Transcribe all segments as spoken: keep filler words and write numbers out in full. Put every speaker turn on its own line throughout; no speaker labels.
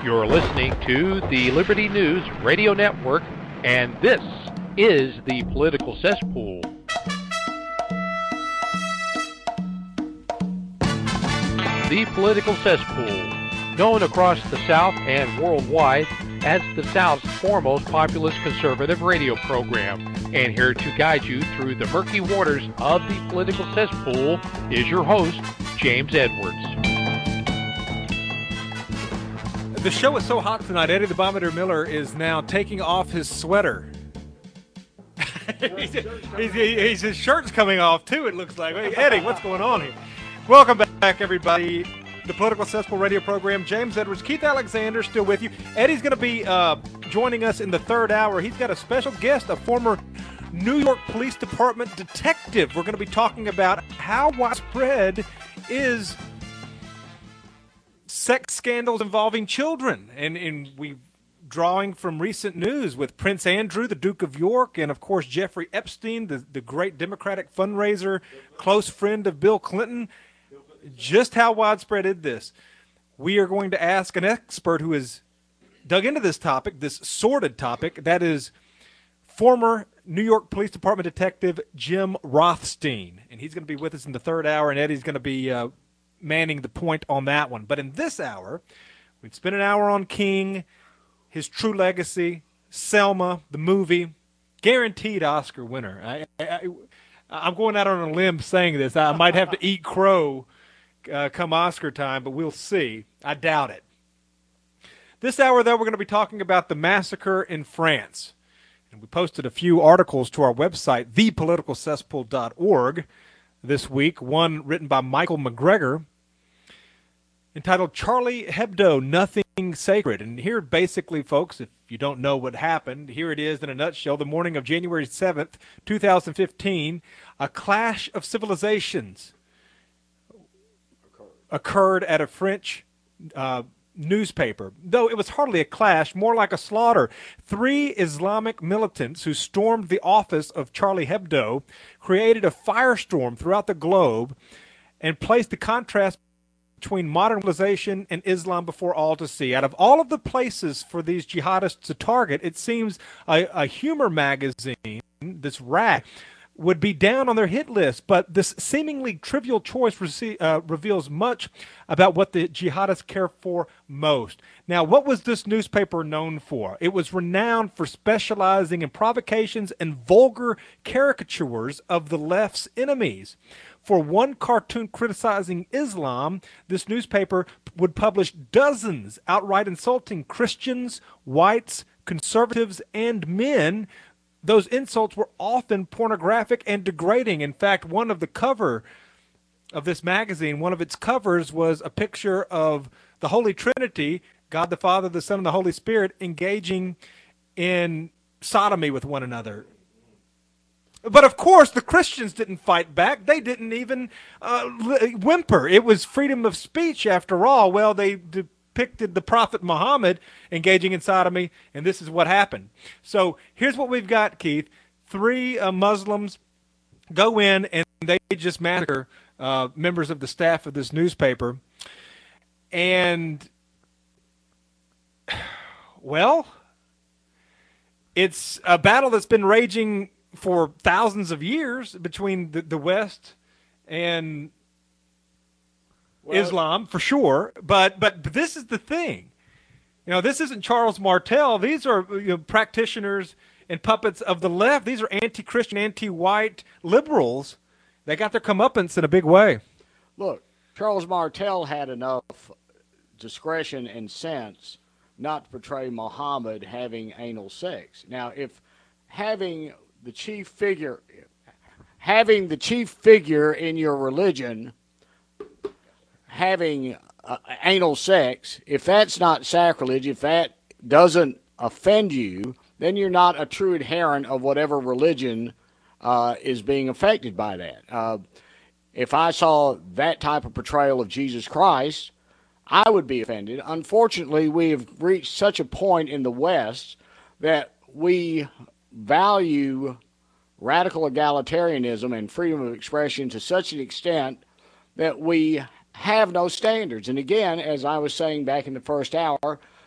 You're listening to the Liberty News Radio Network, and this is the Political Cesspool. The Political Cesspool, known across the South and worldwide as the South's foremost populist conservative radio program. And here to guide you through the murky waters of the Political Cesspool is your host, James Edwards.
The show is so hot tonight, Eddie the Bomber Miller is now taking off his sweater. he's, he's, he's, his shirt's coming off, too, it looks like. Hey, Eddie, what's going on here? Welcome back, everybody. The Political Cesspool radio program. James Edwards, Keith Alexander still with you. Eddie's going to be uh, joining us in the third hour. He's got a special guest, a former New York Police Department detective. We're going to be talking about how widespread is sex scandals involving children, and, and we drawing from recent news with Prince Andrew, the Duke of York, and of course Jeffrey Epstein, the, the great Democratic fundraiser, close friend of Bill Clinton. Just how widespread is this? We are going to ask an expert who has dug into this topic, this sordid topic, that is former New York Police Department detective Jim Rothstein, and he's going to be with us in the third hour, and Eddie's going to be uh, manning the point on that one. But in this hour, we've spent an hour on King, his true legacy, Selma, the movie, guaranteed Oscar winner. I, I, I'm going out on a limb saying this. I might have to eat crow uh, come Oscar time, but we'll see. I doubt it. This hour, though, we're going to be talking about the massacre in France. And we posted a few articles to our website, the political cesspool dot org, this week. One written by Michael McGregor, entitled Charlie Hebdo, Nothing Sacred. And here, basically, folks, if you don't know what happened, here it is in a nutshell. The morning of January seventh, two thousand fifteen, a clash of civilizations occurred at a French uh, newspaper. Though it was hardly a clash, more like a slaughter. Three Islamic militants who stormed the office of Charlie Hebdo created a firestorm throughout the globe and placed the contrast between modern civilization and Islam before all to see. Out of all of the places for these jihadists to target, it seems a, a humor magazine, this rag, would be down on their hit list, but this seemingly trivial choice rece- uh, reveals much about what the jihadists care for most. Now, what was this newspaper known for? It was renowned for specializing in provocations and vulgar caricatures of the left's enemies. For one cartoon criticizing Islam, this newspaper would publish dozens outright insulting Christians, whites, conservatives, and men. Those insults were often pornographic and degrading. In fact, one of the cover of this magazine, one of its covers was a picture of the Holy Trinity, God the Father, the Son, and the Holy Spirit, engaging in sodomy with one another. But of course, the Christians didn't fight back. They didn't even uh, whimper. It was freedom of speech after all. Well, they depicted the Prophet Muhammad engaging in sodomy, and this is what happened. So here's what we've got, Keith. Three uh, Muslims go in, and they just massacre uh, members of the staff of this newspaper. And, well, it's a battle that's been raging for thousands of years between the, the West and well, Islam, for sure. But, but but this is the thing. You know, this isn't Charles Martel. These are you know, practitioners and puppets of the left. These are anti-Christian, anti-white liberals. They got their comeuppance in a big way.
Look, Charles Martel had enough discretion and sense not to portray Muhammad having anal sex. Now, if having the chief figure, having the chief figure in your religion having uh, anal sex, if that's not sacrilege, if that doesn't offend you, then you're not a true adherent of whatever religion uh, is being affected by that. Uh, if I saw that type of portrayal of Jesus Christ, I would be offended. Unfortunately, we have reached such a point in the West that we value radical egalitarianism and freedom of expression to such an extent that we have no standards. And again, as I was saying back in the first hour,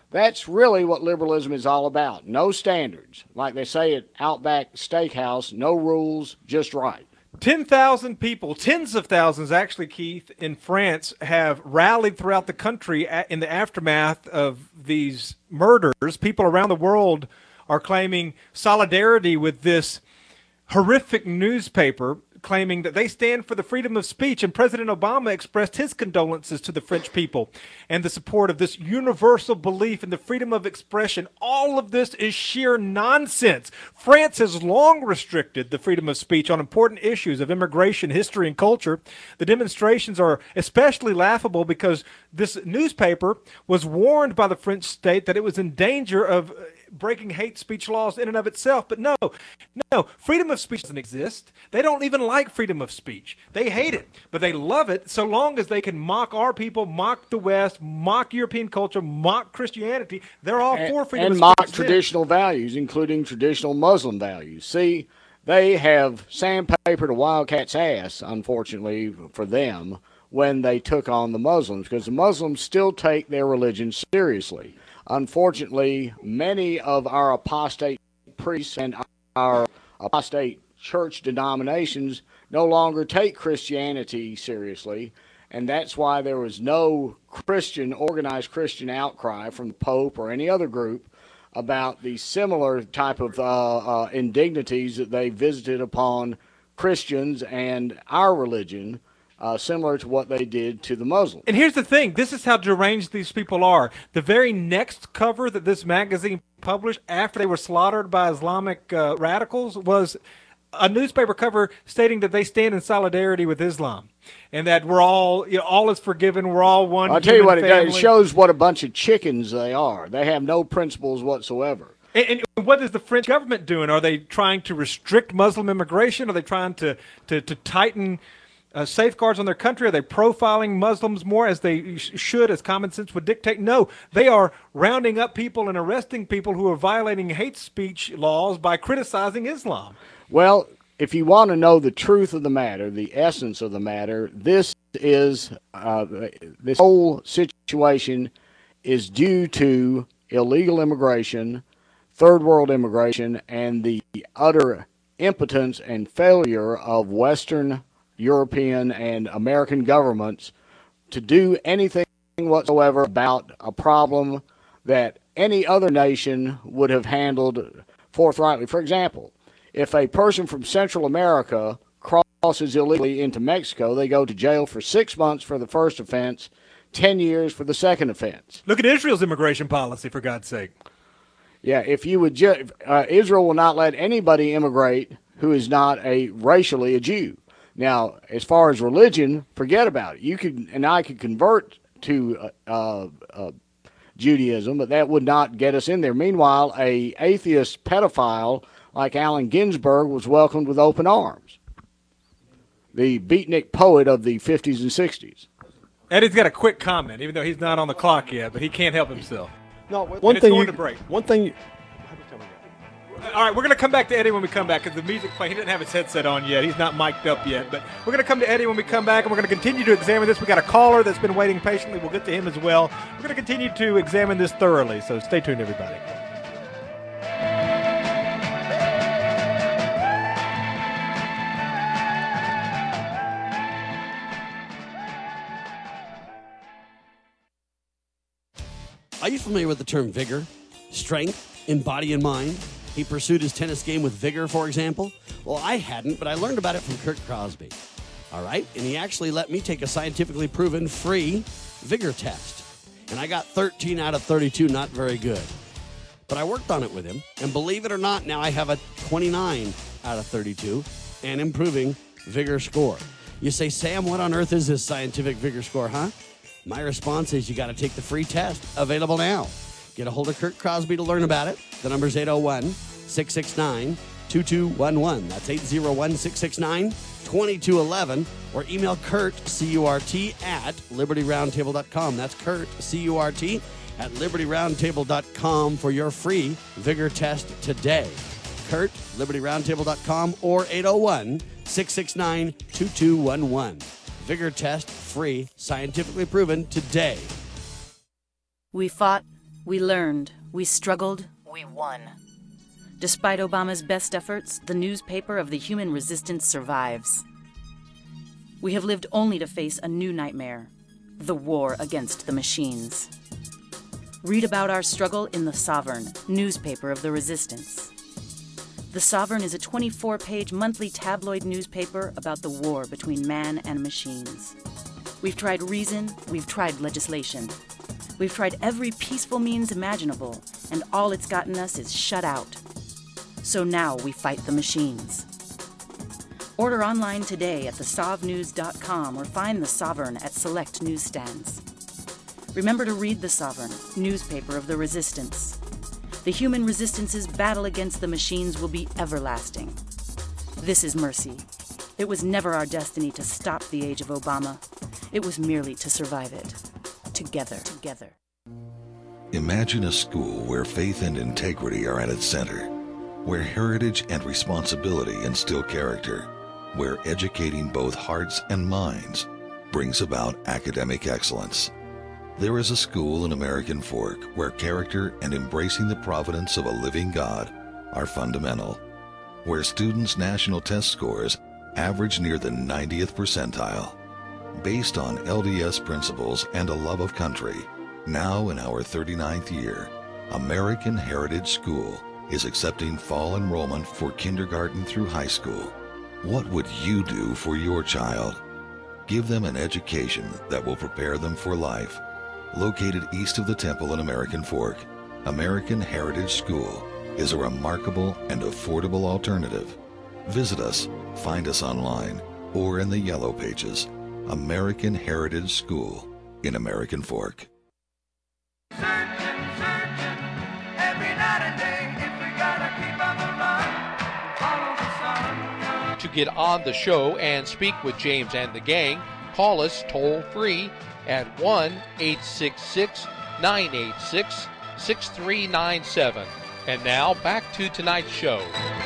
That's really what liberalism is all about. No standards. Like they say at Outback Steakhouse, no rules, just right.
ten thousand people, tens of thousands actually, Keith, in France have rallied throughout the country in the aftermath of these murders. People around the world are claiming solidarity with this horrific newspaper, claiming that they stand for the freedom of speech, and President Obama expressed his condolences to the French people and the support of this universal belief in the freedom of expression. All of this is sheer nonsense. France has long restricted the freedom of speech on important issues of immigration, history, and culture. The demonstrations are especially laughable because this newspaper was warned by the French state that it was in danger of breaking hate speech laws in and of itself. But no, no, freedom of speech doesn't exist. They don't even like freedom of speech. They hate it, but they love it so long as they can mock our people, mock the West, mock European culture, mock Christianity. They're all
and,
for freedom
and
of
mock
speech.
traditional values, including traditional Muslim values. See, they have sandpapered a wildcat's ass, unfortunately for them, when they took on the Muslims, because the Muslims still take their religion seriously. Unfortunately, many of our apostate priests and our apostate church denominations no longer take Christianity seriously, and that's why there was no Christian, organized Christian outcry from the Pope or any other group about the similar type of uh, uh, indignities that they visited upon Christians and our religion. Uh, similar to what they did to the Muslims.
And here's the thing. This is how deranged these people are. The very next cover that this magazine published after they were slaughtered by Islamic uh, radicals was a newspaper cover stating that they stand in solidarity with Islam and that we're all, you know, all is forgiven. We're all one.
I'll tell you what, it,
family.
does. It shows what a bunch of chickens they are. They have no principles whatsoever.
And, and what is the French government doing? Are they trying to restrict Muslim immigration? Are they trying to, to, to tighten Uh, safeguards on their country? Are they profiling Muslims more as they sh- should, as common sense would dictate? No, they are rounding up people and arresting people who are violating hate speech laws by criticizing Islam.
Well, if you want to know the truth of the matter, the essence of the matter, this is uh, this whole situation is due to illegal immigration, third world immigration, and the utter impotence and failure of Western European and American governments to do anything whatsoever about a problem that any other nation would have handled forthrightly. For example, if a person from Central America crosses illegally into Mexico, they go to jail for six months for the first offense, ten years for the second offense.
Look at Israel's immigration policy, for God's sake.
Yeah, if you would, ju- uh, Israel will not let anybody immigrate who is not a racially a Jew. Now, as far as religion, forget about it. You could and I could convert to uh, uh, Judaism, but that would not get us in there. Meanwhile, a atheist pedophile like Allen Ginsberg was welcomed with open arms. The beatnik poet of the fifties and sixties.
Eddie's got a quick comment, even though he's not on the clock yet, but he can't help himself.
No, one
and
thing
it's
you.
going to break.
One thing. You,
All right, we're going to come back to Eddie when we come back because the music playing. He doesn't have his headset on yet. He's not mic'd up yet. But we're going to come to Eddie when we come back, and we're going to continue to examine this. We got a caller that's been waiting patiently. We'll get to him as well. We're going to continue to examine this thoroughly. So stay tuned, everybody.
Are you familiar with the term vigor, strength in body and mind? He pursued his tennis game with vigor, for example. Well, I hadn't, but I learned about it from Kurt Crosby. All right? And he actually let me take a scientifically proven free vigor test. And I got thirteen out of thirty-two, not very good. But I worked on it with him. And believe it or not, now I have a twenty-nine out of thirty-two and improving vigor score. You say, Sam, what on earth is this scientific vigor score, huh? My response is you got to take the free test, available now. Get a hold of Kurt Crosby to learn about it. The number's eight oh one, six six nine, two two one one. That's eight oh one, six six nine, two two one one. Or email Kurt, C U R T, at liberty roundtable dot com. That's Kurt, C U R T, at liberty roundtable dot com for your free vigor test today. Kurt, liberty roundtable dot com, or eight oh one, six six nine, two two one one. Vigor test, free, scientifically proven today.
We fought
We learned, we struggled, we won. Despite Obama's best efforts, the newspaper of the human resistance survives. We have lived only to face a new nightmare, the war against the machines. Read about our struggle in The Sovereign, newspaper of the resistance. The Sovereign is a twenty-four page monthly tabloid newspaper about the war between man and machines. We've tried reason, we've tried legislation. We've tried every peaceful means imaginable, and all it's gotten us is shut out. So now we fight the machines. Order online today at the sov news dot com or find The Sovereign at select newsstands. Remember to read The Sovereign, newspaper of the resistance. The human resistance's battle against the machines will be everlasting. This is Mercy. It was never our destiny to stop the age of Obama. It was merely to survive it. Together, together.
Imagine a school where faith and integrity are at its center, where heritage and responsibility instill character, where educating both hearts and minds brings about academic excellence. There is a school in American Fork where character and embracing the providence of a living God are fundamental, where students' national test scores average near the ninetieth percentile. Based on L D S principles and a love of country, now in our thirty-ninth year, American Heritage School is accepting fall enrollment for kindergarten through high school. What would you do for your child? Give them an education that will prepare them for life. Located east of the Temple in American Fork, American Heritage School is a remarkable and affordable alternative. Visit us, find us online, or in the Yellow Pages. American Heritage School in American Fork.
Searching, searching, every night and day, if we gotta keep on the run, follow the sun.
To get on the show and speak with James and the gang, call us toll free at one eight six six, nine eight six, six three nine seven. And now back to tonight's show.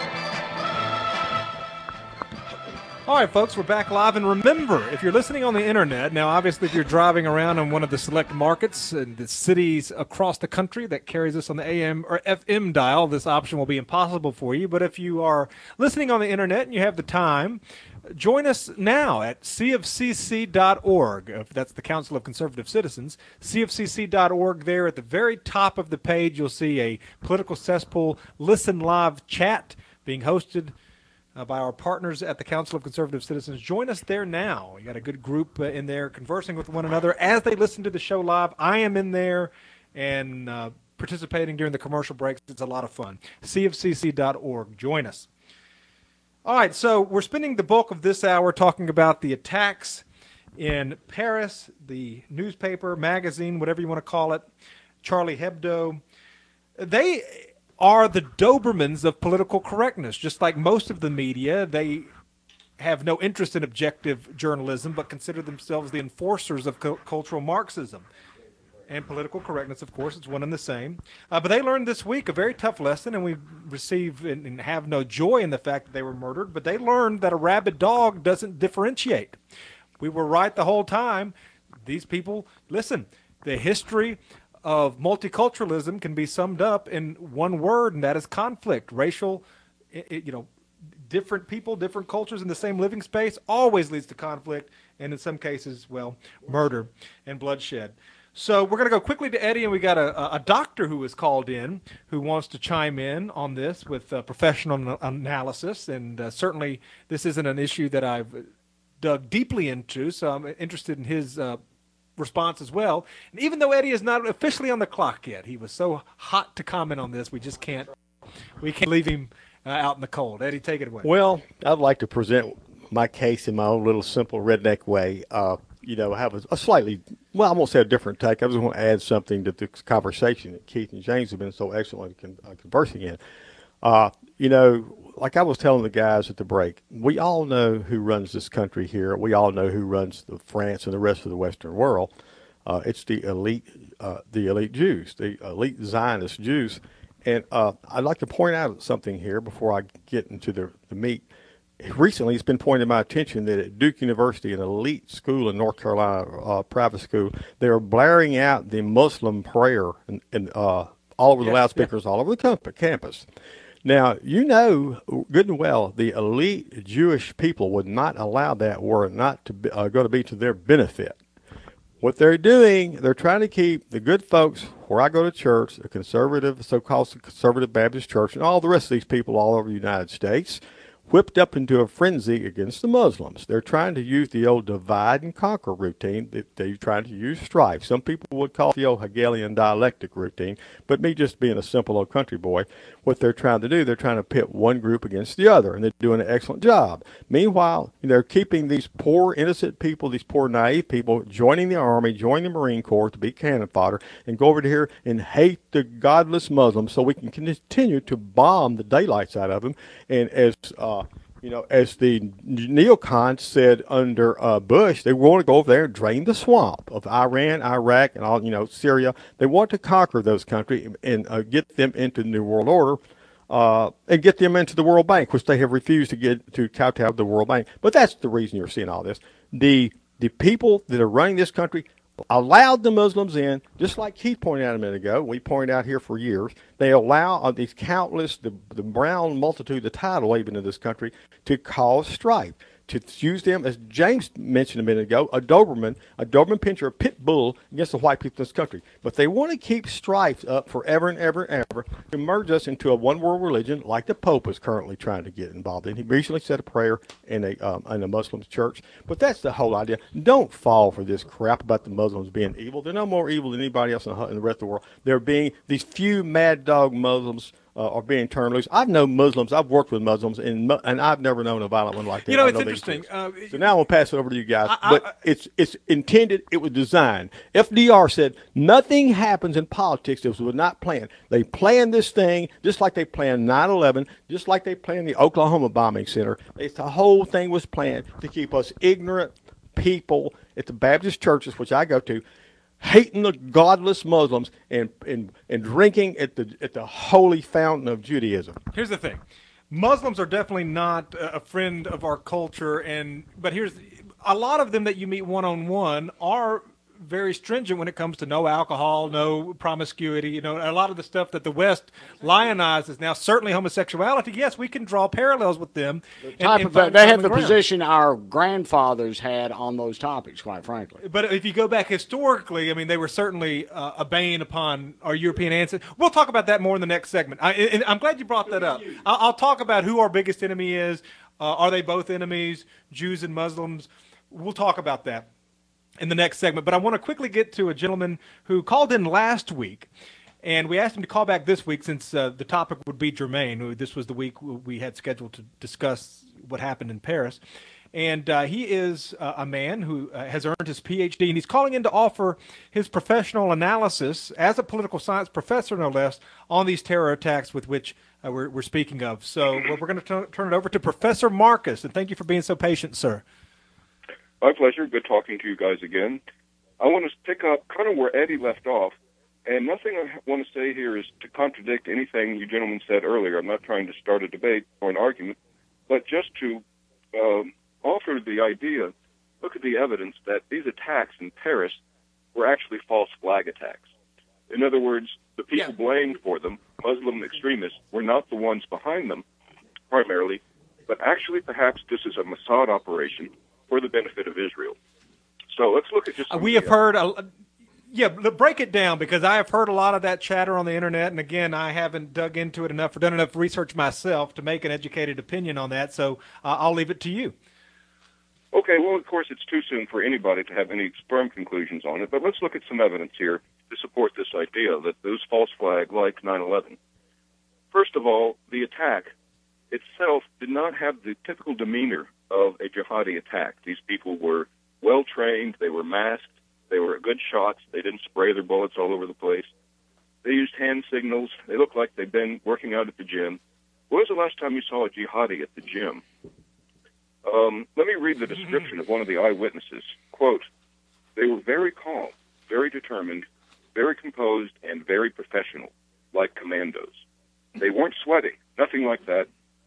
All right, folks, we're back live. And remember, if you're listening on the internet, now obviously if you're driving around in one of the select markets in the cities across the country that carries us on the A M or F M dial, this option will be impossible for you. But if you are listening on the internet and you have the time, join us now at c f c c dot org. If that's the Council of Conservative Citizens, c f c c dot org. There at the very top of the page, you'll see a Political Cesspool Listen Live chat being hosted Uh, by our partners at the Council of Conservative Citizens. Join us there now. You got a good group uh, in there conversing with one another as they listen to the show live. I am in there and uh, participating during the commercial breaks. It's a lot of fun. c f c c dot org. Join us. All right, so we're spending the bulk of this hour talking about the attacks in Paris, the newspaper, magazine, whatever you want to call it, Charlie Hebdo. They are the Dobermans of political correctness. Just like most of the media, they have no interest in objective journalism, but consider themselves the enforcers of cu- cultural Marxism. And political correctness, of course, is one and the same. Uh, but they learned this week a very tough lesson, and we receive and, and have no joy in the fact that they were murdered, but they learned that a rabid dog doesn't differentiate. We were right the whole time. These people, listen, the history of multiculturalism can be summed up in one word, and that is conflict. Racial, it, it, you know, different people, different cultures in the same living space always leads to conflict, and in some cases, well, murder and bloodshed. So we're going to go quickly to Eddie, and we got a, a doctor who was called in who wants to chime in on this with uh, professional analysis, and uh, certainly this isn't an issue that I've dug deeply into, so I'm interested in his uh, response as well. And even though Eddie is not officially on the clock yet, he was so hot to comment on this, we just can't we can't leave him uh, out in the cold. Eddie, take it away.
Well, I'd like to present my case in my own little simple redneck way. Uh, you know, have a, a slightly, well, I won't say a different take. I just want to add something to the conversation that Keith and James have been so excellent con- uh, conversing in. Uh, you know, like I was telling the guys at the break, we all know who runs this country here. We all know who runs the France and the rest of the Western world. Uh, it's the elite, uh, the elite Jews, the elite Zionist Jews. And uh, I'd like to point out something here before I get into the, the meat. recently it's been pointed to my attention that at Duke University, an elite school in North Carolina, uh, private school, they are blaring out the Muslim prayer and, and uh, all over the
Yes,
loudspeakers, all over the camp- campus. Now, you know good and well the elite Jewish people would not allow that were it not to be, uh, going to be to their benefit. What they're doing, they're trying to keep the good folks where I go to church, the conservative, so-called conservative Baptist church, and all the rest of these people all over the United States, whipped up into a frenzy against the Muslims. They're trying to use the old divide and conquer routine. They're trying to use strife. Some people would call it the old Hegelian dialectic routine, but me just being a simple old country boy, what they're trying to do, they're trying to pit one group against the other, and they're doing an excellent job. Meanwhile, they're keeping these poor, innocent people, these poor, naive people, joining the Army, joining the Marine Corps to be cannon fodder, and go over to here and hate the godless Muslims so we can continue to bomb the daylights out of them. And as uh, you know, as the neocons said under uh, Bush, they want to go over there and drain the swamp of Iran, Iraq, and all, you know, Syria. They want to conquer those countries and uh, get them into the New World Order uh, and get them into the World Bank, which they have refused to get to kowtow to the World Bank. But that's the reason you're seeing all this. The the people that are running this country allowed the Muslims in, just like Keith pointed out a minute ago. We pointed out here for years. They allow uh, these countless, the, the brown multitude, the tidal wave into this country, to cause strife, to use them, as James mentioned a minute ago, a Doberman, a Doberman Pinscher, a pit bull against the white people in this country. But they want to keep strife up forever and ever and ever to merge us into a one-world religion like the Pope is currently trying to get involved in. He recently said a prayer in a, um, in a Muslim church. But that's the whole idea. Don't fall for this crap about the Muslims being evil. They're no more evil than anybody else in the, in the rest of the world. They're being, these few mad dog Muslims Uh, are being turned loose. I've known Muslims. I've worked with Muslims, and and I've never known a violent one like that.
You know,
I
it's
they
interesting.
exist.
Uh,
so now I'm gonna pass it over to you guys.
I-
but
I-
it's it's intended. It was designed. F D R said nothing happens in politics that was not planned. They planned this thing just like they planned nine eleven, just like they planned the Oklahoma bombing center. It's, the whole thing was planned to keep us ignorant people at the Baptist churches, which I go to, hating the godless Muslims and, and and drinking at the at the holy fountain of Judaism.
Here's the thing. Muslims are definitely not a friend of our culture, and but here's a lot of them that you meet one-on-one are very stringent when it comes to no alcohol, no promiscuity, you know, a lot of the stuff that the West lionizes now, certainly homosexuality. Yes, we can draw parallels with them. and-
Type
and
of,
find
they have
common
the
ground.
position our grandfathers had on those topics, quite frankly.
But if you go back historically, I mean, they were certainly uh, a bane upon our European ancestors. We'll talk about that more in the next segment. I, and I'm glad you brought that up. I'll, I'll talk about who our biggest enemy is. Uh, are they both enemies, Jews and Muslims? We'll talk about that in the next segment. But I want to quickly get to a gentleman who called in last week, and we asked him to call back this week since uh, the topic would be germane. This was the week we had scheduled to discuss what happened in Paris. And uh, he is uh, a man who uh, has earned his P H D, and he's calling in to offer his professional analysis as a political science professor, no less, on these terror attacks with which uh, we're, we're speaking of. So we're, we're going to turn it over to Professor Marcus, and thank you for being so patient, sir.
My pleasure. Good talking to you guys again. I want to pick up kind of where Eddie left off, and nothing I want to say here is to contradict anything you gentlemen said earlier. I'm not trying to start a debate or an argument, but just to um, offer the idea, look at the evidence that these attacks in Paris were actually false flag attacks. In other words, the people
Yeah.
blamed for them, Muslim extremists, were not the ones behind them primarily, but actually perhaps this is a Mossad operation for the benefit of Israel. So let's look at just
Uh,
some
we
of
have
the,
heard, a, yeah, l- break it down, because I have heard a lot of that chatter on the internet, and again, I haven't dug into it enough or done enough research myself to make an educated opinion on that, so uh, I'll leave it to you.
Okay, well, of course, it's too soon for anybody to have any firm conclusions on it, but let's look at some evidence here to support this idea that those false flag like nine eleven. First of all, the attack itself did not have the typical demeanor of a jihadi attack. These people were well-trained, they were masked, they were good shots, they didn't spray their bullets all over the place. They used hand signals, they looked like they'd been working out at the gym. When was the last time you saw a jihadi at the gym? Um, let me read the description of one of the eyewitnesses. Quote, they were very calm, very determined, very composed, and very professional, like commandos. They weren't sweating, nothing like that.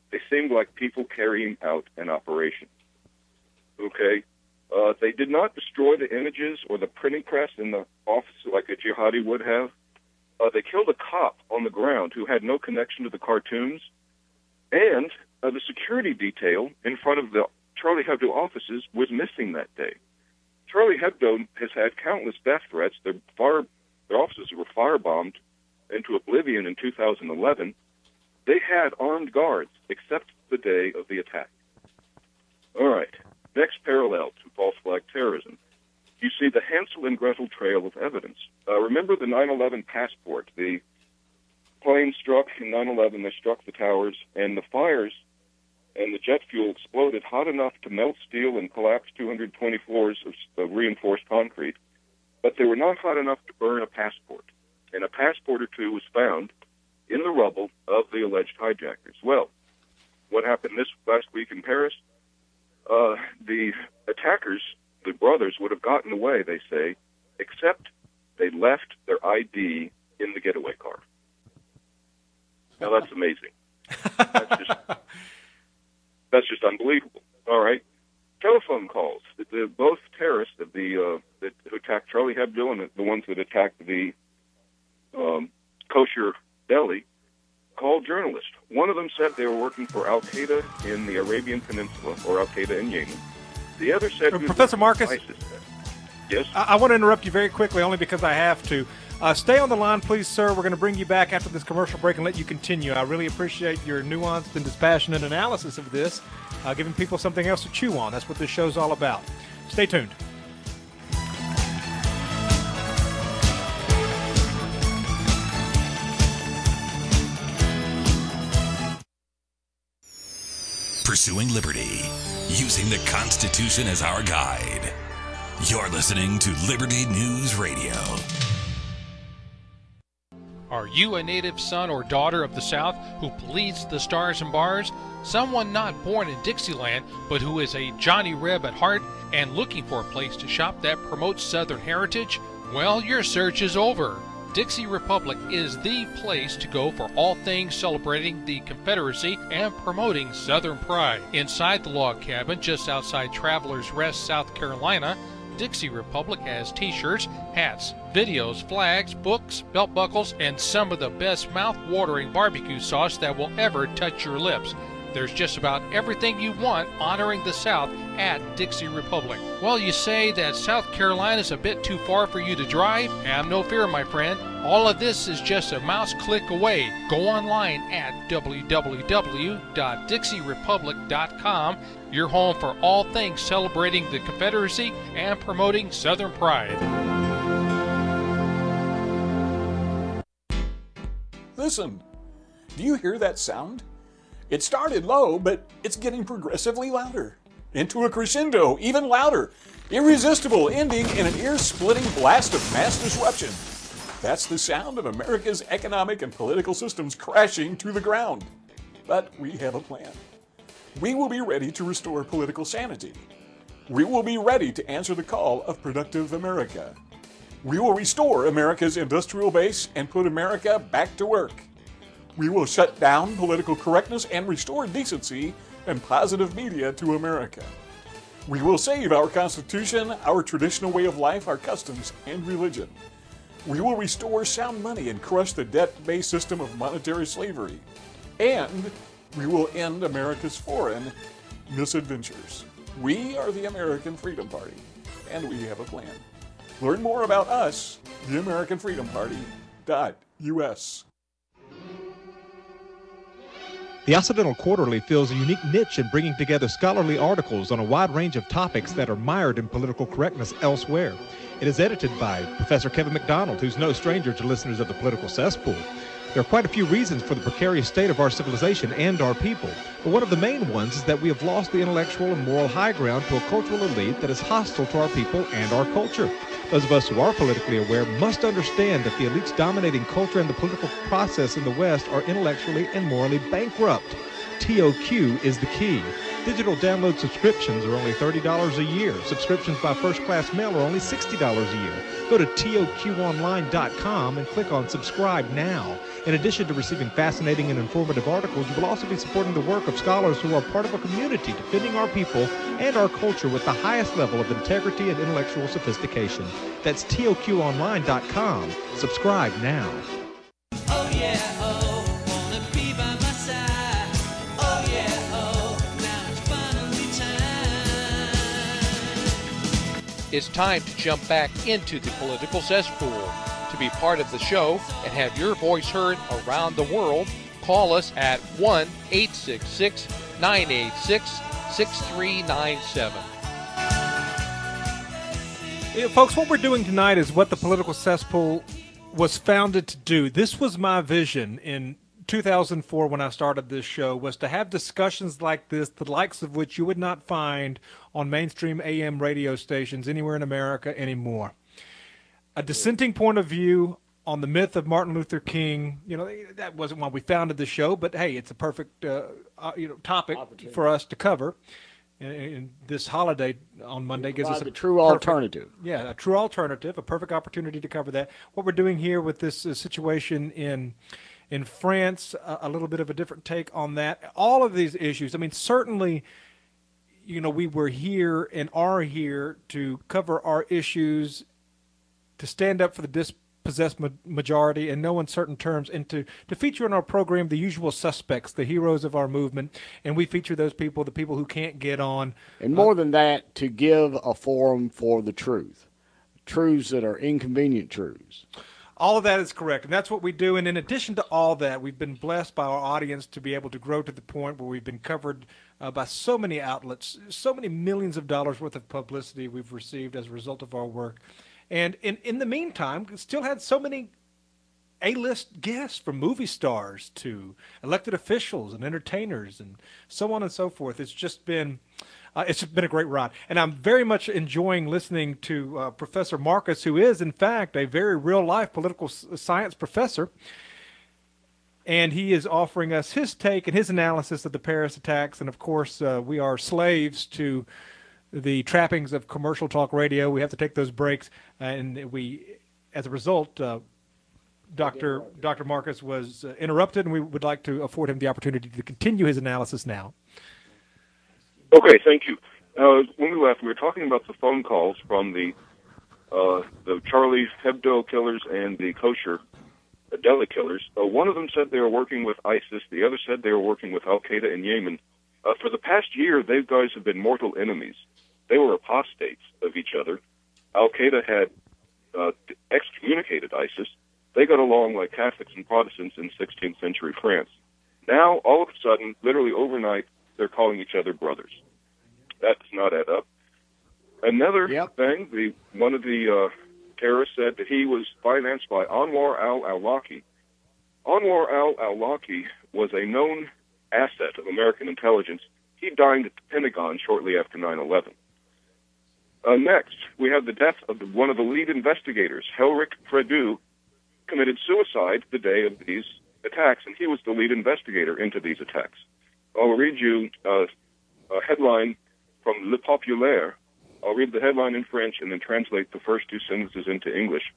They seemed like people carrying out an operation. Okay? Uh, they did not destroy the images or the printing press in the office like a jihadi would have. Uh, they killed a cop on the ground who had no connection to the cartoons. And uh, the security detail in front of the Charlie Hebdo offices was missing that day. Charlie Hebdo has had countless death threats. Their, fire, their offices were firebombed into oblivion in two thousand eleven. They had armed guards, except the day of the attack. All right. Next parallel to false flag terrorism. You see the Hansel and Gretel trail of evidence. Uh, remember the nine eleven passport? The plane struck in nine eleven, they struck the towers, and the fires and the jet fuel exploded hot enough to melt steel and collapse two hundred twenty floors of, of reinforced concrete. But they were not hot enough to burn a passport. And a passport or two was found in the rubble of the alleged hijackers. Well, what happened this last week in Paris? Uh, the attackers, the brothers, would have gotten away, they say, except they left their I D in the getaway car. Now, that's amazing. That's just, that's just unbelievable. All right. Telephone calls. The, the, both terrorists, the, uh, that, who attacked Charlie Hebdo and the, the ones that attacked the um, kosher deli, called journalists. One of them said they were working for Al-Qaeda in the Arabian Peninsula, or Al-Qaeda in Yemen. The other said...
Uh, Professor Marcus?
ISIS. Yes?
I, I want to interrupt you very quickly, only because I have to. Uh, stay on the line, please, sir. We're going to bring you back after this commercial break and let you continue. I really appreciate your nuanced and dispassionate analysis of this, uh, giving people something else to chew on. That's what this show's all about. Stay tuned.
Pursuing liberty, using the Constitution as our guide. You're listening to Liberty News Radio.
Are you a native son or daughter of the South who bleeds the stars and bars? Someone not born in Dixieland, but who is a Johnny Reb at heart and looking for a place to shop that promotes Southern heritage? Well, your search is over. Dixie Republic is the place to go for all things celebrating the Confederacy and promoting Southern pride. Inside the log cabin, just outside Travelers Rest, South Carolina, Dixie Republic has t-shirts, hats, videos, flags, books, belt buckles, and some of the best mouth-watering barbecue sauce that will ever touch your lips. There's just about everything you want honoring the South at Dixie Republic. Well, you say that South Carolina's a bit too far for you to drive? Have no fear, my friend. All of this is just a mouse click away. Go online at w w w dot dixie republic dot com, your home for all things celebrating the Confederacy and promoting Southern pride.
Listen, do you hear that sound? It started low, but it's getting progressively louder. Into a crescendo, even louder. Irresistible, ending in an ear-splitting blast of mass disruption. That's the sound of America's economic and political systems crashing to the ground. But we have a plan. We will be ready to restore political sanity. We will be ready to answer the call of productive America. We will restore America's industrial base and put America back to work. We will shut down political correctness and restore decency and positive media to America. We will save our Constitution, our traditional way of life, our customs, and religion. We will restore sound money and crush the debt-based system of monetary slavery. And we will end America's foreign misadventures. We are the American Freedom Party, and we have a plan. Learn more about us, the American Freedom Party dot U S.
The Occidental Quarterly fills a unique niche in bringing together scholarly articles on a wide range of topics that are mired in political correctness elsewhere. It is edited by Professor Kevin McDonald, who's no stranger to listeners of the Political Cesspool. There are quite a few reasons for the precarious state of our civilization and our people, but one of the main ones is that we have lost the intellectual and moral high ground to a cultural elite that is hostile to our people and our culture. Those of us who are politically aware must understand that the elites dominating culture and the political process in the West are intellectually and morally bankrupt. T O Q is the key. Digital download subscriptions are only thirty dollars a year. Subscriptions by first-class mail are only sixty dollars a year. Go to T O Q online dot com and click on Subscribe Now. In addition to receiving fascinating and informative articles, you will also be supporting the work of scholars who are part of a community defending our people and our culture with the highest level of integrity and intellectual sophistication. That's T O Q online dot com. Subscribe now.
Oh yeah, oh, wanna be by my side. Oh yeah, oh, now it's finally time.
It's time to jump back into the political cesspool. To be part of the show and have your voice heard around the world, call us at one eight six six, nine eight six, six three nine seven.
Yeah, folks, what we're doing tonight is what the political cesspool was founded to do. This was my vision in two thousand four when I started this show, was to have discussions like this, the likes of which you would not find on mainstream A M radio stations anywhere in America anymore. A dissenting point of view on the myth of Martin Luther King. You know, that wasn't why we founded the show, but hey, it's a perfect uh, uh, you know topic for us to cover. And, and this holiday on Monday gives us a
the true
perfect,
alternative.
Yeah, a true alternative, a perfect opportunity to cover that. What we're doing here with this uh, situation in in France, uh, a little bit of a different take on that. All of these issues. I mean, certainly, you know, we were here and are here to cover our issues, to stand up for the dispossessed ma- majority in no uncertain terms, and to, to feature in our program the usual suspects, the heroes of our movement, and we feature those people, the people who can't get on.
And more uh, than that, to give a forum for the truth, truths that are inconvenient truths.
All of that is correct, and that's what we do. And in addition to all that, we've been blessed by our audience to be able to grow to the point where we've been covered uh, by so many outlets, so many millions of dollars worth of publicity we've received as a result of our work. And in, in the meantime, still had so many A-list guests, from movie stars to elected officials and entertainers and so on and so forth. It's just been uh, it's been a great ride. And I'm very much enjoying listening to uh, Professor Marcus, who is, in fact, a very real-life political science professor. And he is offering us his take and his analysis of the Paris attacks. And, of course, uh, we are slaves to the trappings of commercial talk radio. We have to take those breaks, and we, as a result, uh, Doctor Doctor Marcus was uh, interrupted, and we would like to afford him the opportunity to continue his analysis now.
Okay, thank you. Uh, when we left, we were talking about the phone calls from the uh, the Charlie Hebdo killers and the kosher deli killers. Uh, one of them said they were working with ISIS. The other said they were working with Al-Qaeda in Yemen. Uh, for the past year, these guys have been mortal enemies. They were apostates of each other. Al-Qaeda had uh, excommunicated ISIS. They got along like Catholics and Protestants in sixteenth century France. Now, all of a sudden, literally overnight, they're calling each other brothers. That does not add up. Another yep. thing, the one of the uh, terrorists said that he was financed by Anwar al-Awlaki. Anwar al-Awlaki was a known asset of American intelligence. He dined at the Pentagon shortly after nine eleven. Uh, next, we have the death of the, one of the lead investigators, Helric Fredu, committed suicide the day of these attacks, and he was the lead investigator into these attacks. I'll read you uh, a headline from Le Populaire. I'll read the headline in French and then translate the first two sentences into English.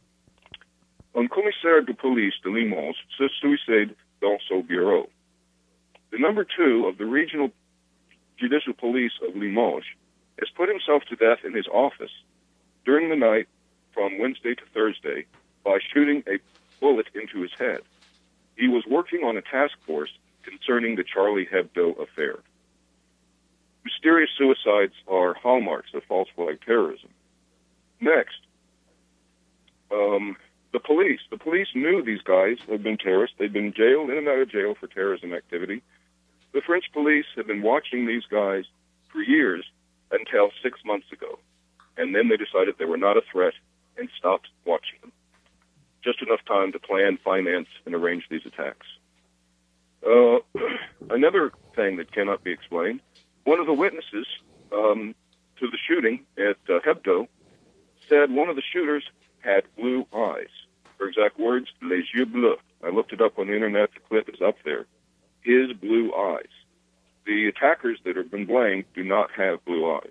Un commissaire de police de Limoges se suicide dans son bureau. The number two of the regional judicial police of Limoges has put himself to death in his office during the night from Wednesday to Thursday by shooting a bullet into his head. He was working on a task force concerning the Charlie Hebdo affair. Mysterious suicides are hallmarks of false flag terrorism. Next, um, the police. The police knew these guys had been terrorists. They'd been jailed, in and out of jail for terrorism activity. The French police had been watching these guys for years until six months ago. And then they decided they were not a threat and stopped watching them. Just enough time to plan, finance, and arrange these attacks. Uh, another thing that cannot be explained, one of the witnesses um, to the shooting at uh, Hebdo said one of the shooters had blue eyes. Her exact words, les yeux bleus. I looked it up on the internet. The clip is up there. His blue eyes. the attackers that have been blamed do not have blue eyes.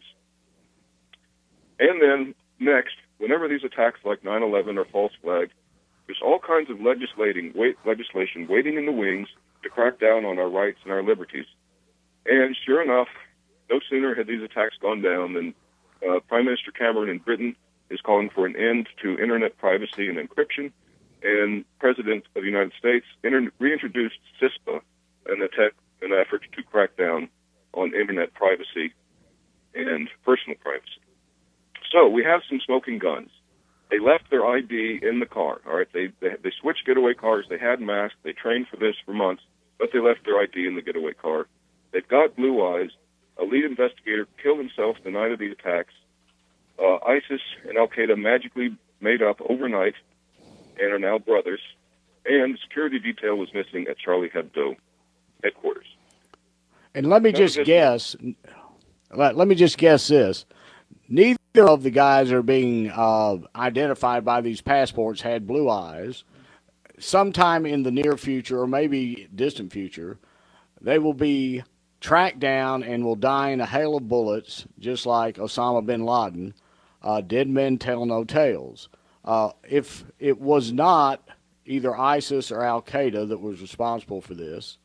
And then next, whenever these attacks like nine eleven or false flag, there's all kinds of legislating, wait, legislation waiting in the wings to crack down on our rights and our liberties. And sure enough, no sooner had these attacks gone down than uh, Prime Minister Cameron in Britain is calling for an end to internet privacy and encryption, and President of the United States inter- reintroduced CISPA, an, attack, an effort to crack down on internet privacy and personal privacy. So we have some smoking guns. They left their I D in the car. All right, they, they they switched getaway cars. They had masks. They trained for this for months, but they left their I D in the getaway car. They've got blue eyes. A lead investigator killed himself the night of the attacks. Uh, ISIS and Al Qaeda magically made up overnight and are now brothers. And the security detail was missing at Charlie Hebdo headquarters.
And let me
Now,
just
this-
guess. Let, let me just guess this. Neither of the guys that are being uh, identified by these passports had blue eyes. Sometime in the near future, or maybe distant future, they will be tracked down and will die in a hail of bullets, just like Osama bin Laden. Uh, dead men tell no tales. Uh, if it was not either ISIS or Al Qaeda that was responsible for this,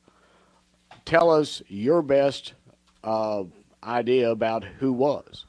tell us your best uh, idea about who was.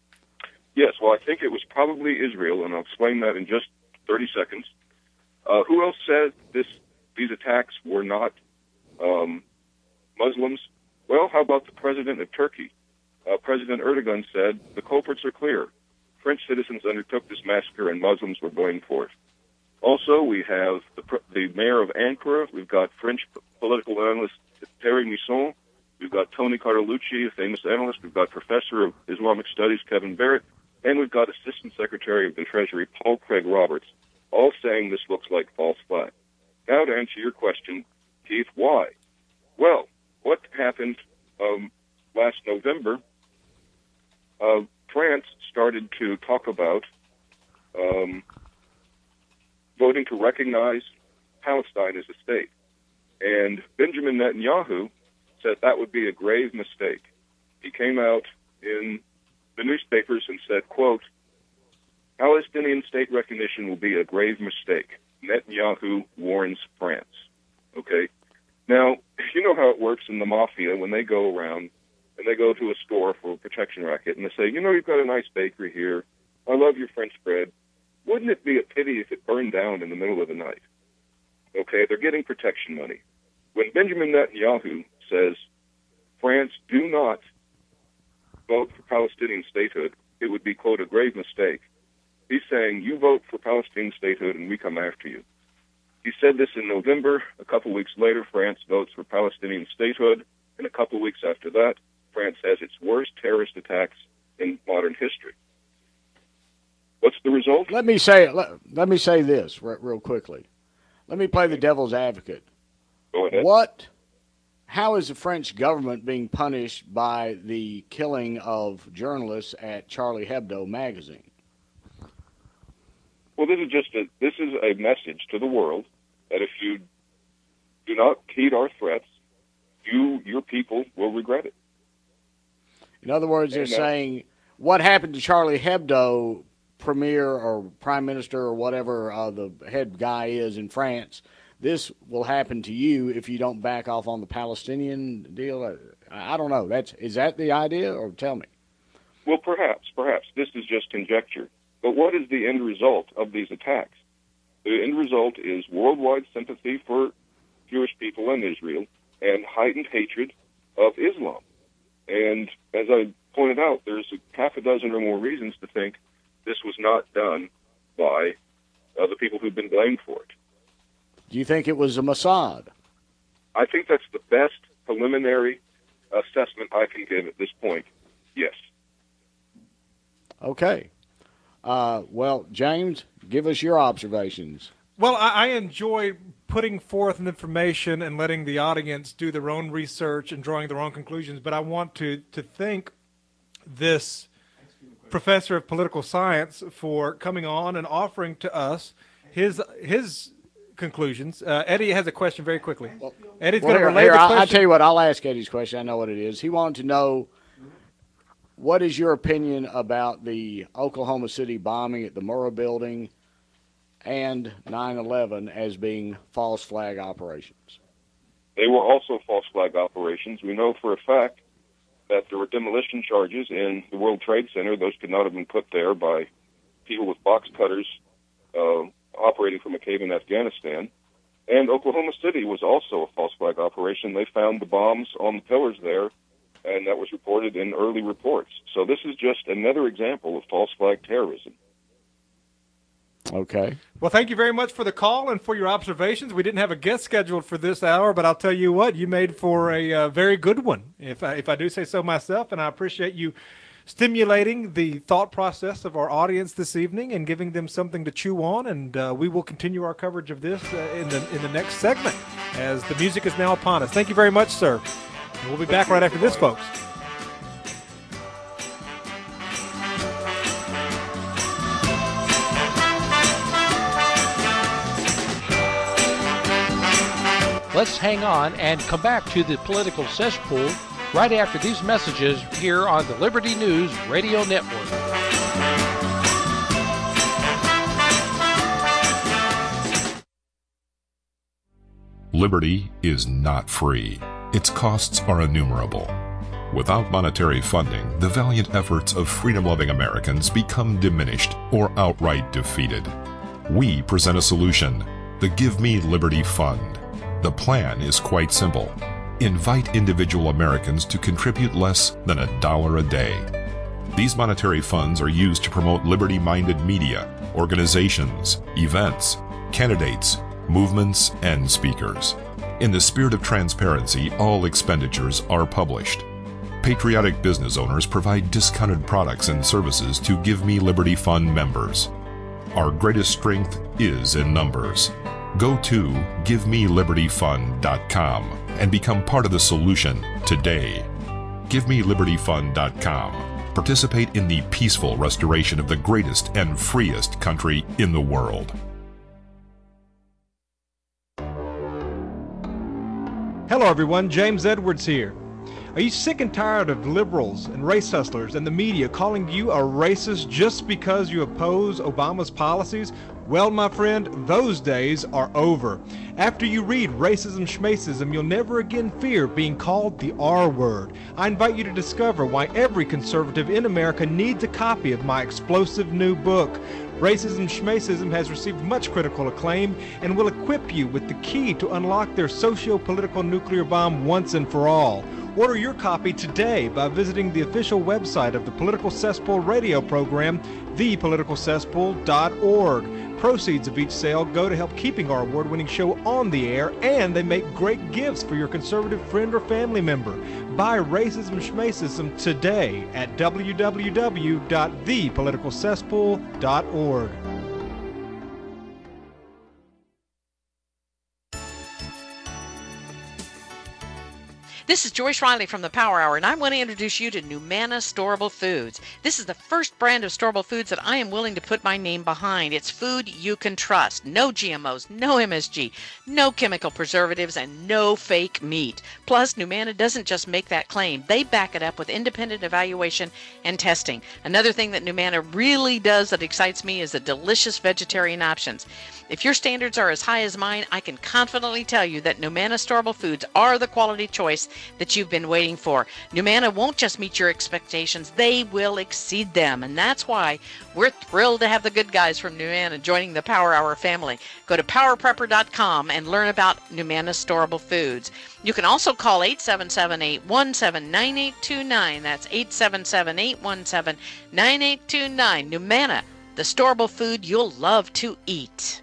Yes, well, I think it was probably Israel, and I'll explain that in just thirty seconds. Uh, who else said this? These attacks were not um, Muslims? Well, how about the president of Turkey? Uh, President Erdogan said, the culprits are clear. French citizens undertook this massacre, and Muslims were blamed for it. Also, we have the, the mayor of Ankara. We've got French political analyst Thierry Misson. We've got Tony Carlucci, a famous analyst. We've got Professor of Islamic Studies Kevin Barrett. And we've got Assistant Secretary of the Treasury Paul Craig Roberts, all saying this looks like false flag. Now to answer your question, Keith, why? Well, what happened um, last November, uh, France started to talk about um, voting to recognize Palestine as a state. And Benjamin Netanyahu said that would be a grave mistake. He came out in the newspapers and said, quote, Palestinian state recognition will be a grave mistake. Netanyahu warns France. Okay? Now, you know how it works in the mafia when they go around and they go to a store for a protection racket and they say, you know, you've got a nice bakery here. I love your French bread. Wouldn't it be a pity if it burned down in the middle of the night? Okay, they're getting protection money. When Benjamin Netanyahu says, France, do not vote for Palestinian statehood, it would be, quote, a grave mistake. He's saying, you vote for Palestinian statehood and we come after you. He said this in November. A couple weeks later, France votes for Palestinian statehood. And a couple weeks after that, France has its worst terrorist attacks in modern history. What's the result?
Let me say let, let me say this re- real quickly. Let me play the devil's advocate.
Go ahead.
What? How is the French government being punished by the killing of journalists at Charlie Hebdo magazine?
Well, this is just a, this is a message to the world that if you do not heed our threats, you your people will regret it.
In other words, they're
And, uh,
saying what happened to Charlie Hebdo premier or prime minister or whatever uh, the head guy is in France, this will happen to you if you don't back off on the Palestinian deal. I don't know. That's is that the idea, or tell me?
Well, perhaps, perhaps. This is just conjecture. But what is the end result of these attacks? The end result is worldwide sympathy for Jewish people in Israel and heightened hatred of Islam. And as I pointed out, there's a half a dozen or more reasons to think this was not done by uh, the people who've been blamed for it.
Do you think it was a Mossad?
I think that's the best preliminary assessment I can give at this point. Yes.
Okay. Uh, well, James, give us your observations.
Well, I, I enjoy putting forth information and letting the audience do their own research and drawing their own conclusions, but I want to, to thank this professor of political science for coming on and offering to us his his conclusions. Uh, Eddie has a question very quickly. Eddie's
Well,
going to
here,
relay
here,
the
I'll,
question.
I'll tell you what. I'll ask Eddie's question. I know what it is. He wanted to know, what is your opinion about the Oklahoma City bombing at the Murrah Building and nine eleven as being false flag operations?
They were also false flag operations. We know for a fact that there were demolition charges in the World Trade Center. Those could not have been put there by people with box cutters uh, operating from a cave in Afghanistan. And Oklahoma City was also a false flag operation. They found the bombs on the pillars there, and that was reported in early reports. So this is just another example of false flag terrorism.
Okay.
Well, thank you very much for the call and for your observations. We didn't have a guest scheduled for this hour, but I'll tell you what, you made for a uh, very good one, if I, if I do say so myself, and I appreciate you stimulating the thought process of our audience this evening and giving them something to chew on, and uh, we will continue our coverage of this uh, in the in the next segment as the music is now upon us. Thank you very much, sir. And we'll be back right after this, folks.
Let's hang on and come back to the political cesspool right after these messages here on the Liberty News Radio Network.
Liberty is not free. Its costs are innumerable. Without monetary funding, the valiant efforts of freedom-loving Americans become diminished or outright defeated. We present a solution, the Give Me Liberty Fund. The plan is quite simple. Invite individual Americans to contribute less than a dollar a day. These monetary funds are used to promote liberty-minded media, organizations, events, candidates, movements, and speakers. In the spirit of transparency, all expenditures are published. Patriotic business owners provide discounted products and services to Give Me Liberty Fund members. Our greatest strength is in numbers. Go to give me liberty fund dot com and become part of the solution today. give me liberty fund dot com. Participate in the peaceful restoration of the greatest and freest country in the world.
Hello, everyone. James Edwards here. Are you sick and tired of liberals and race hustlers and the media calling you a racist just because you oppose Obama's policies? Well, my friend, those days are over. After you read Racism Schmacism, you'll never again fear being called the R word. I invite you to discover why every conservative in America needs a copy of my explosive new book. Racism Schmacism has received much critical acclaim and will equip you with the key to unlock their socio-political nuclear bomb once and for all. Order your copy today by visiting the official website of the Political Cesspool radio program, the political cesspool dot org. Proceeds of each sale go to help keeping our award-winning show on the air, and they make great gifts for your conservative friend or family member. Buy Racism Schmacism today at w w w dot the political cesspool dot org.
This is Joyce Riley from the Power Hour, and I want to introduce you to Numana Storable Foods. This is the first brand of storable foods that I am willing to put my name behind. It's food you can trust. No G M Os, no M S G, no chemical preservatives, and no fake meat. Plus, Numana doesn't just make that claim. They back it up with independent evaluation and testing. Another thing that Numana really does that excites me is the delicious vegetarian options. If your standards are as high as mine, I can confidently tell you that Numana Storable Foods are the quality choice that you've been waiting for. Numana won't just meet your expectations, they will exceed them. And that's why we're thrilled to have the good guys from Numana joining the Power Hour family. Go to power prepper dot com and learn about Numana Storable Foods. You can also call eight seven seven, eight one seven, nine eight two nine. That's eight seven seven, eight one seven, nine eight two nine. Numana, the storable food you'll love to eat.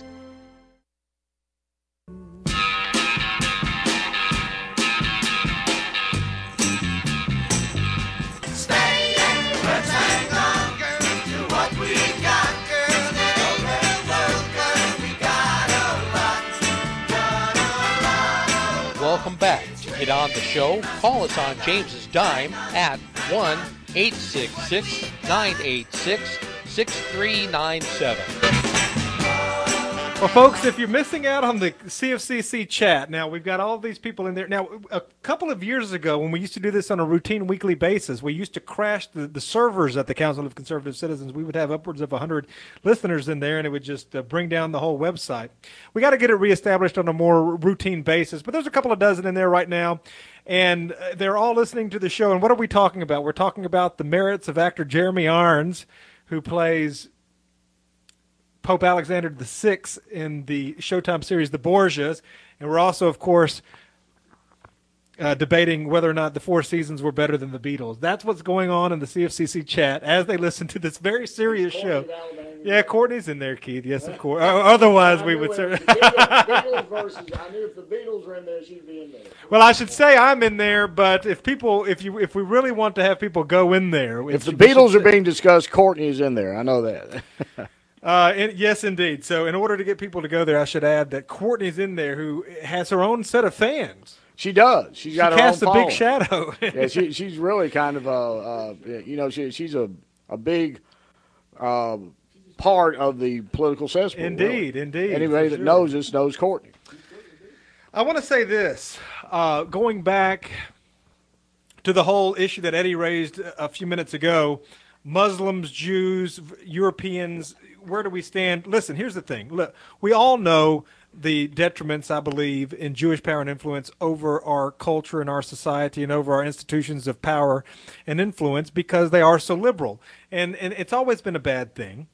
Welcome back. To get on the show, call us on James's dime at one eight six six, nine eight six, six three nine seven.
Well, folks, if you're missing out on the C F C C chat, now we've got all these people in there. Now, a couple of years ago, when we used to do this on a routine weekly basis, we used to crash the, the servers at the Council of Conservative Citizens. We would have upwards of one hundred listeners in there, and it would just uh, bring down the whole website. We got to get it reestablished on a more routine basis, but there's a couple of dozen in there right now. And uh, they're all listening to the show. And what are we talking about? We're talking about the merits of actor Jeremy Irons, who plays Pope Alexander the Sixth in the Showtime series The Borgias. And we're also, of course, uh, debating whether or not the Four Seasons were better than the Beatles. That's what's going on in the C F C C chat as they listen to this very serious show. Yeah, Courtney's in there, Keith. Yes, of course. Uh, otherwise, we would certainly.
Beatles versus, I knew if the Beatles were in there, she'd be in there.
Well, I should say I'm in there, but if people, if you, if we really want to have people go in there,
If the Beatles are being discussed, Courtney is in there. I know that.
Uh, and, yes, indeed. So in order to get people to go there, I should add that Courtney's in there, who has her own set of fans.
She does. She's got
she
her
casts
own
a big
following.
shadow.
Yeah, she, she's really kind of a, uh, you know, she, she's a a big uh, part of the political cesspool.
Indeed,
really.
indeed,
Anybody
for
that
sure.
knows us knows Courtney.
I want to say this, uh, going back to the whole issue that Eddie raised a few minutes ago, Muslims, Jews, Europeans, where do we stand? Listen, here's the thing. Look, we all know the detriments, I believe, in Jewish power and influence over our culture and our society and over our institutions of power and influence because they are so liberal. And, and it's always been a bad thing.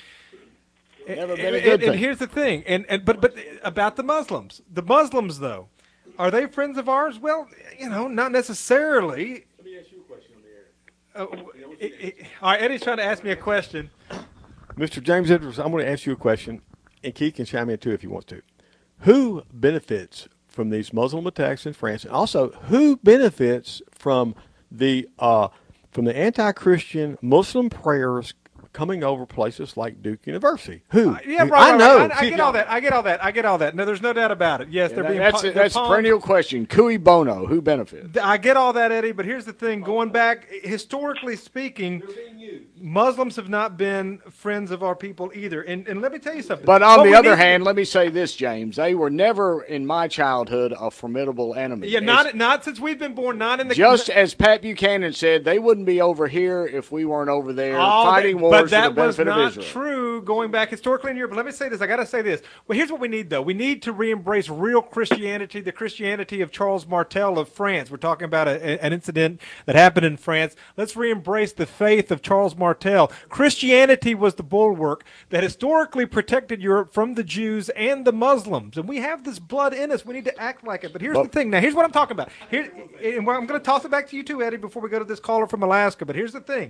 Never been a
And,
good
and,
thing.
and here's the thing, and, and but but about the Muslims, the Muslims though, are they friends of ours? Well, you know, not necessarily.
Let me ask you a question on the air.
Uh, it, it, all right, Eddie's trying to ask me a question.
Mister James Edwards, I'm going to ask you a question, and Keith can chime in too if he wants to. Who benefits from these Muslim attacks in France, and also who benefits from the uh, from the anti-Christian Muslim prayers coming over places like Duke University? Who?
Uh, yeah,
Who-
right.
I
right,
know.
right. I, I get all that. I get all that. I get all that. No, there's no doubt about it. Yes,
Yeah,
they're
that-
being.
that's
pu-
a,
they're
that's a
pawned.
perennial question. Cui bono? Who benefits?
I get all that, Eddie, but here's the thing. Going back, historically speaking, Muslims have not been friends of our people either. And, and let me tell you something.
But on
What
the
we
other
need-
hand, let me say this, James. They were never, in my childhood, a formidable enemy.
yeah,
It's-
not not since we've been born, not in the
Just as Pat Buchanan said, they wouldn't be over here if we weren't over there
All
fighting
that-
wars
but
for
that
the
was
benefit of
not
Israel.
true going back historically in Europe. But let me say this. I got to say this. Well, here's what we need, though. We need to re-embrace real Christianity, the Christianity of Charles Martel of France. We're talking about a, a- an incident that happened in France. Let's re-embrace the faith of Charles Martel. Christianity was the bulwark that historically protected Europe from the Jews and the Muslims. And we have this blood in us. We need to act like it. But here's
Well-
the thing. Now, here's what I'm talking about. Here, and I'm going to toss it back to you too, Eddie, before we go to this caller from Alaska. But here's the thing.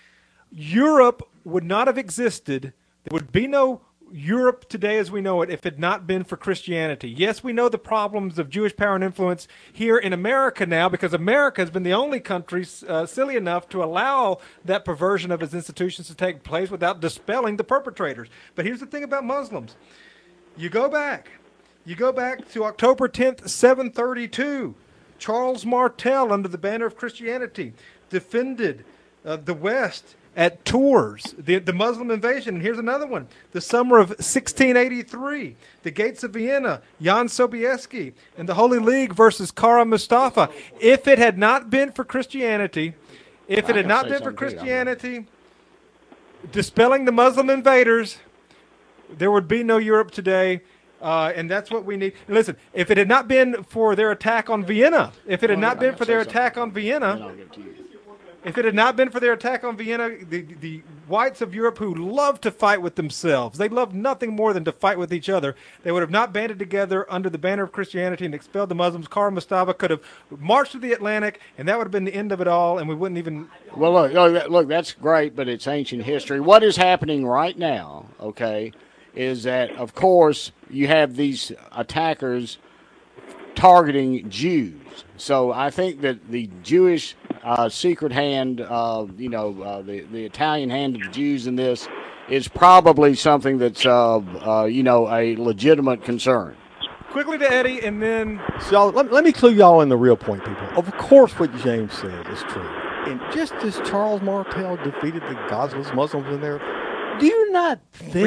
Europe would not have existed. There would be no Europe today as we know it if it had not been for Christianity. Yes, we know the problems of Jewish power and influence here in America now because America has been the only country uh, silly enough to allow that perversion of its institutions to take place without dispelling the perpetrators. But here's the thing about Muslims. You go back. You go back to October tenth, seven thirty-two. Charles Martel, under the banner of Christianity, defended uh, the West at Tours, the, the Muslim invasion. And here's another one. The summer of sixteen eighty-three, the gates of Vienna, Jan Sobieski, and the Holy League versus Kara Mustafa. If it had not been for Christianity, if
I
it had
can
not
say
been for
something too, I'm not-
Christianity, dispelling the Muslim invaders, there would be no Europe today. Uh, and that's what we need. And listen, if it had not been for their attack on Vienna, if it had
Well,
not
I
been
can
for
say
their
something.
attack on
Then
Vienna,
I'll give it to you.
if it had not been for their attack on Vienna, the, the whites of Europe who love to fight with themselves, they love nothing more than to fight with each other, they would have not banded together under the banner of Christianity and expelled the Muslims. Kara Mustafa could have marched to the Atlantic, and that would have been the end of it all, and we wouldn't even...
Well, look, look, that- look, that's great, but it's ancient history. What is happening right now, okay, is that, of course, you have these attackers targeting Jews. So I think that the Jewish uh, secret hand, uh, you know, uh, the, the Italian hand of the Jews in this is probably something that's, uh, uh, you know, a legitimate concern.
Quickly to Eddie, and then...
So let, let me clue y'all in the real point, people. Of course, what James said is true. And just as Charles Martel defeated the godless Muslims in there, do you not think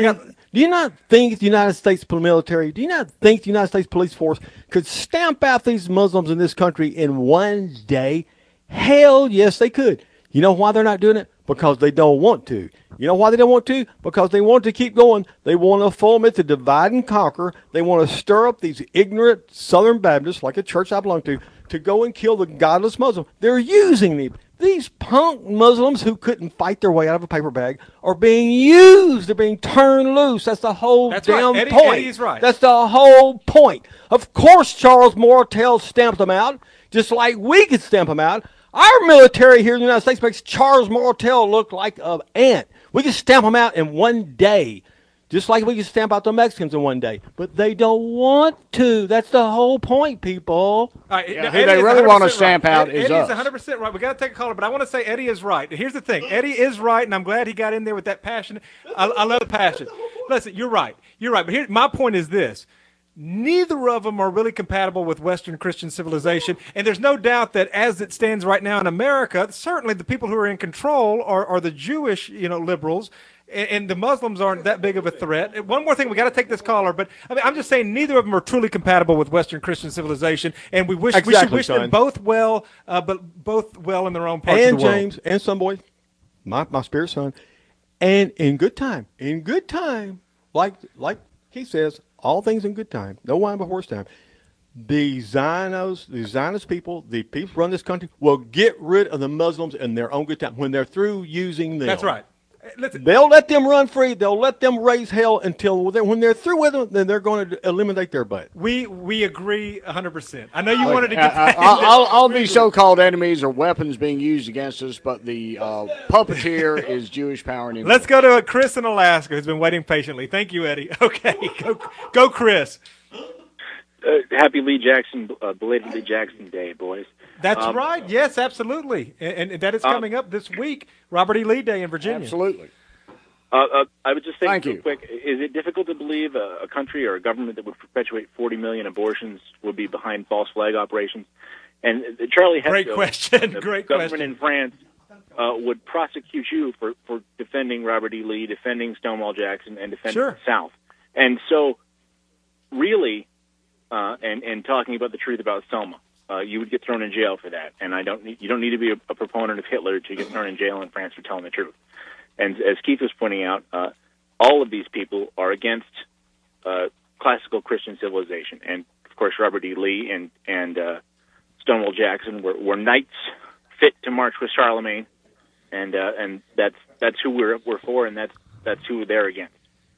Do you not think the United States military, do you not think the United States police force could stamp out these Muslims in this country in one day? Hell yes, they could. You know why they're not doing it? Because they don't want to. You know why they don't want to? Because they want to keep going. They want to foment to divide and conquer. They want to stir up these ignorant Southern Baptists, like a church I belong to, to go and kill the godless Muslim. They're using them. These punk Muslims who couldn't fight their way out of a paper bag are being used. They're being turned loose. That's the whole
That's
damn
right. Eddie,
point.
Eddie's right.
That's the whole point. Of course, Charles Martel stamped them out, just like we could stamp them out. Our military here in the United States makes Charles Martel look like an ant. We can stamp them out in one day, just like we can stamp out the Mexicans in one day. But they don't want to. That's the whole point, people.
All right,
Yeah,
now,
who
Eddie
they
is
really want to
one hundred percent
stamp
right.
out
Eddie,
is
Eddie
us.
is one hundred percent right. We got to take a caller, but I want to say Eddie is right. Here's the thing. Eddie is right, and I'm glad he got in there with that passion. I, I love the passion. Listen, you're right. You're right. But here, my point is this. Neither of them are really compatible with Western Christian civilization, and there's no doubt that as it stands right now in America, certainly the people who are in control are, are the Jewish, you know, liberals, and, and the Muslims aren't that big of a threat. One more thing, we got to take this caller, but I mean, I'm just saying neither of them are truly compatible with Western Christian civilization, and we wish we should
Exactly,
wish them
son.
both well, uh, but both well in their own parts
And
of the world.
James and some boy, my, my spirit son, and in good time, in good time, like like he says, all things in good time, no wine before it's time. The Zionos, the Zionist people, the people who run this country, will get rid of the Muslims in their own good time when they're through using them.
That's right. Listen,
They'll let them run free. They'll let them raise hell until they're, when they're through with them, then they're going to eliminate their butt.
we we agree one hundred percent. I know you
Look,
wanted to
uh,
get
uh,
back
all,
into-
all, all these so-called enemies are weapons being used against us, but the uh, puppeteer is Jewish power and influence.
Let's go to Chris in Alaska, who's been waiting patiently. Thank you, Eddie. Okay, go, go Chris.
Uh, happy Lee Jackson, uh, belated Lee Jackson Day, boys.
That's
Um,
right. Yes, absolutely. And, and that is
uh,
coming up this week, Robert E. Lee Day in Virginia.
Absolutely.
Uh, uh, I would just say
Thank
real
you.
quick, is it difficult to believe a, a country or a government that would perpetuate forty million abortions would be behind false flag operations? And uh, Charlie Hebdo,
Great question.
the
Great
government
question.
in France, uh, would prosecute you for, for defending Robert E. Lee, defending Stonewall Jackson, and defending
Sure.
the South. And so, really, uh, and, and talking about the truth about Selma, uh, you would get thrown in jail for that. And I don't need, you don't need to be a, a proponent of Hitler to get thrown in jail in France for telling the truth. And as Keith was pointing out, uh, all of these people are against uh, classical Christian civilization. And, of course, Robert E. Lee and, and uh, Stonewall Jackson were, were knights fit to march with Charlemagne. And uh, and that's that's who we're, we're for, and that's, that's who they're against.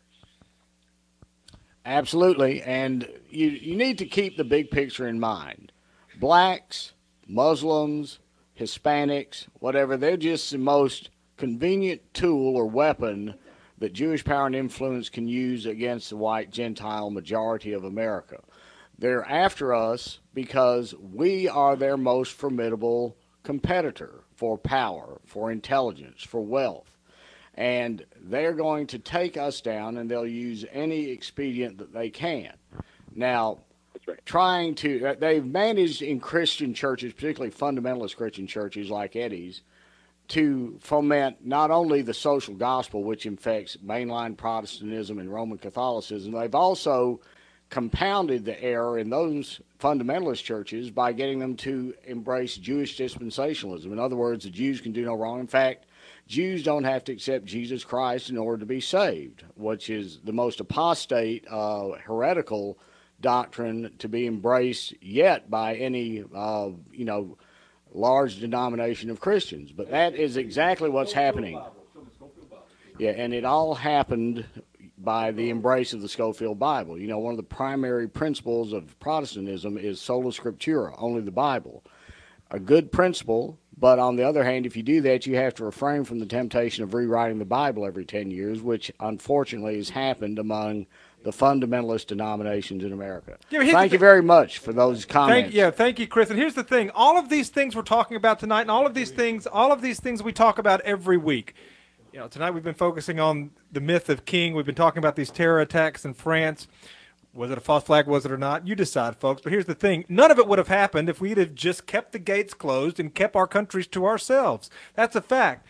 Absolutely, and you you need to keep the big picture in mind. Blacks, Muslims, Hispanics, whatever, they're just the most convenient tool or weapon that Jewish power and influence can use against the white Gentile majority of America. They're after us because we are their most formidable competitor for power, for intelligence, for wealth. And they're going to take us down, and they'll use any expedient that they can. Now, trying to, they've managed in Christian churches, particularly fundamentalist Christian churches like Eddie's, to foment not only the social gospel, which infects mainline Protestantism and Roman Catholicism, they've also compounded the error in those fundamentalist churches by getting them to embrace Jewish dispensationalism. In other words, the Jews can do no wrong. In fact, Jews don't have to accept Jesus Christ in order to be saved, which is the most apostate, uh, heretical doctrine to be embraced yet by any, uh, you know, large denomination of Christians. But that is exactly what's happening. Yeah, and it all happened by the embrace of the Scofield Bible. You know, one of the primary principles of Protestantism is sola scriptura, only the Bible. A good principle, but on the other hand, if you do that, you have to refrain from the temptation of rewriting the Bible every ten years, which unfortunately has happened among the fundamentalist denominations in America.
Yeah, but here's
Thank
the
you
thing-
very much for those comments.
Thank, yeah, thank you, Chris. And here's the thing: all of these things we're talking about tonight, and all of these things, all of these things we talk about every week. You know, tonight we've been focusing on the myth of King. We've been talking about these terror attacks in France. Was it a false flag? Was it or not? You decide, folks. But here's the thing: none of it would have happened if we'd have just kept the gates closed and kept our countries to ourselves. That's a fact.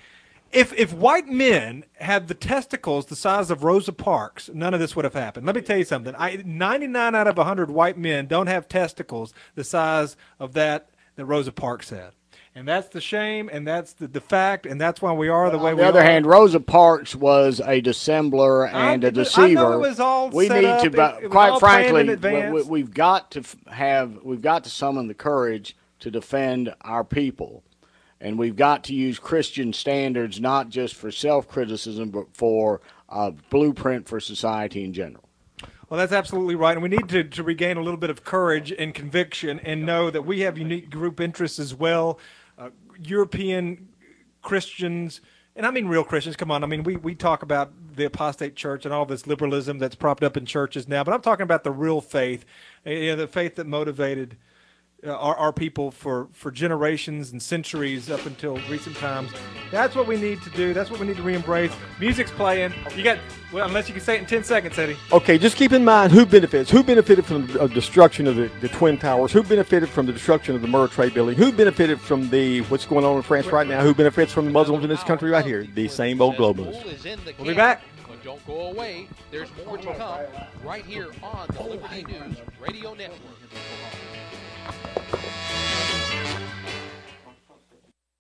If if white men had the testicles the size of Rosa Parks, none of this would have happened. Let me tell you something. I, ninety-nine out of one hundred white men don't have testicles the size of that that Rosa Parks had. And that's the shame, and that's the, the fact, and that's why we are the way
On
we are.
the other hand, Rosa Parks was a dissembler and
I-
a deceiver.
I know it was all
we
set
need
up.
to,
It-
but
it was
quite
all planned in
frankly, we,
advance.
we, we've got to f- have, we've got to summon the courage to defend our people, and we've got to use Christian standards not just for self-criticism, but for a blueprint for society in general.
Well, that's absolutely right, and we need to, to regain a little bit of courage and conviction and know that we have unique group interests as well. Uh, European Christians, and I mean real Christians, come on. I mean, we, we talk about the apostate church and all this liberalism that's propped up in churches now, but I'm talking about the real faith, uh, you know, the faith that motivated uh, our, our people for, for generations and centuries up until recent times. That's what we need to do. That's what we need to re-embrace. Music's playing. You got, well, unless you can say it in ten seconds, Eddie.
Okay, just keep in mind who benefits. Who benefited from the uh, destruction of the, the Twin Towers? Who benefited from the destruction of the Murrah Trade Building? Who benefited from the what's going on in France right now? Who benefits from the Muslims in this country right here? The same old globalists.
We'll be back.
But don't go away. There's more to come right here on the Liberty News Radio Network.